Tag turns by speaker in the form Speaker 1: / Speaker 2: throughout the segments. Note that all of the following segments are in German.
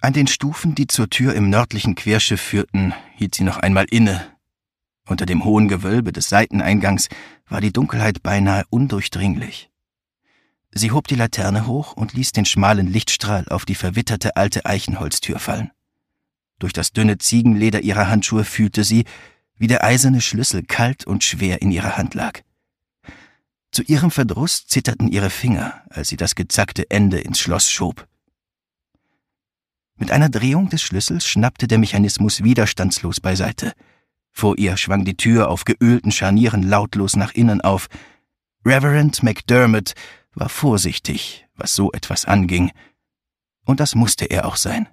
Speaker 1: An den Stufen, die zur Tür im nördlichen Querschiff führten, hielt sie noch einmal inne. Unter dem hohen Gewölbe des Seiteneingangs war die Dunkelheit beinahe undurchdringlich. Sie hob die Laterne hoch und ließ den schmalen Lichtstrahl auf die verwitterte alte Eichenholztür fallen. Durch das dünne Ziegenleder ihrer Handschuhe fühlte sie, wie der eiserne Schlüssel kalt und schwer in ihrer Hand lag. Zu ihrem Verdruss zitterten ihre Finger, als sie das gezackte Ende ins Schloss schob. Mit einer Drehung des Schlüssels schnappte der Mechanismus widerstandslos beiseite. Vor ihr schwang die Tür auf geölten Scharnieren lautlos nach innen auf. Reverend McDermott war vorsichtig, was so etwas anging. Und das musste er auch sein.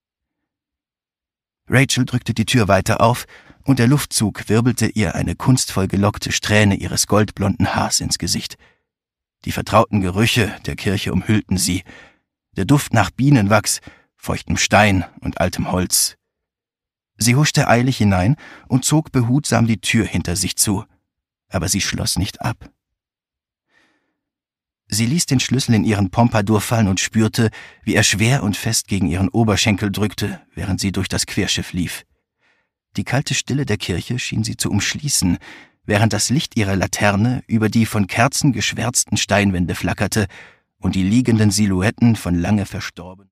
Speaker 1: Rachel drückte die Tür weiter auf, und der Luftzug wirbelte ihr eine kunstvoll gelockte Strähne ihres goldblonden Haars ins Gesicht. Die vertrauten Gerüche der Kirche umhüllten sie. Der Duft nach Bienenwachs, feuchtem Stein und altem Holz. Sie huschte eilig hinein und zog behutsam die Tür hinter sich zu, aber sie schloss nicht ab. Sie ließ den Schlüssel in ihren Pompadour fallen und spürte, wie er schwer und fest gegen ihren Oberschenkel drückte, während sie durch das Querschiff lief. Die kalte Stille der Kirche schien sie zu umschließen, während das Licht ihrer Laterne über die von Kerzen geschwärzten Steinwände flackerte und die liegenden Silhouetten von lange verstorben